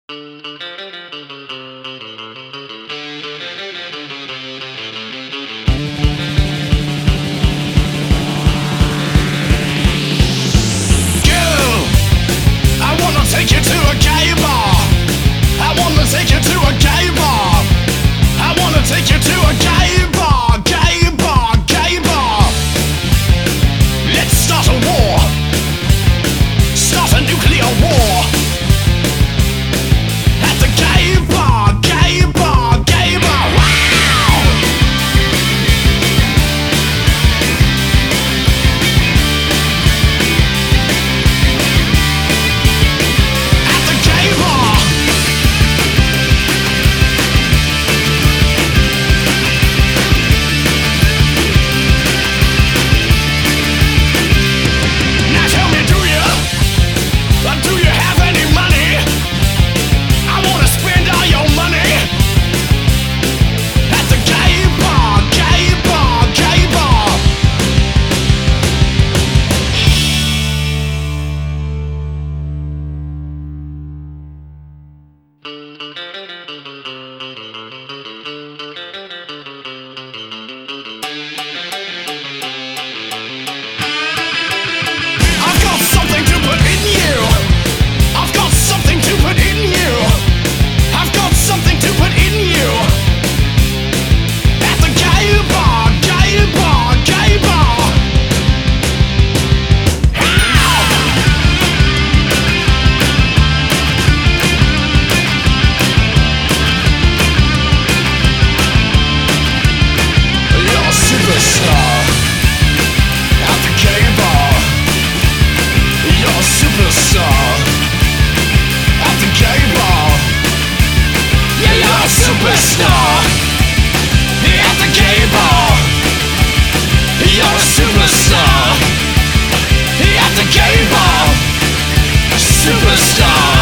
Take you to a gay bar. I wanna take you to a gay bar. I wanna take you to a gay bar, gay bar, gay bar. Let's start a war. Start a nuclear war. At the gay bar, gay bar, gay bar. Wow! At the gay bar. Now tell me, do you have any money? I wanna spend all your money at the gay bar, gay bar, gay bar. I've got something to put in you. I've got something to put in you. I've got something to put in you. At the gay bar, gay bar, gay bar. Ow! You're a superstar. At the gay bar. You're a superstar. At the gay bar. Yeah, you're a superstar. At the gay bar. You're a superstar. At the gay bar. Superstar.